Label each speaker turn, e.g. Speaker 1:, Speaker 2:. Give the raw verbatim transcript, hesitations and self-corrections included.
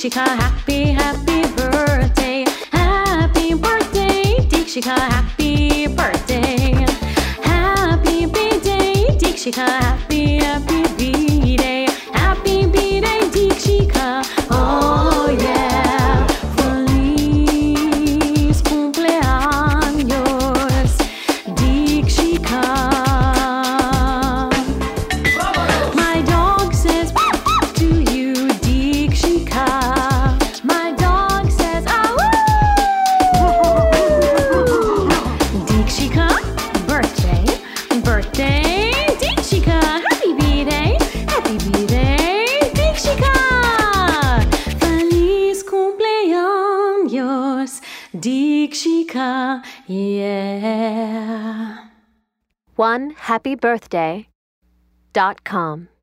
Speaker 1: Deekshika, happy, happy birthday. Happy birthday, Deekshika, happy birthday. Happy B-Day, Deekshika, happy, happy B-Day. Happy B-Day, Deekshika, oh yeah. Feliz cumpleaños, Deekshika. My dog says to you, Deekshika. My dog says, ah woo! Deekshika, birthday, birthday, Deekshika. Happy B-Day, happy B-Day, Deekshika. Feliz cumpleaños, Deekshika, yeah.
Speaker 2: one happy birthday dot com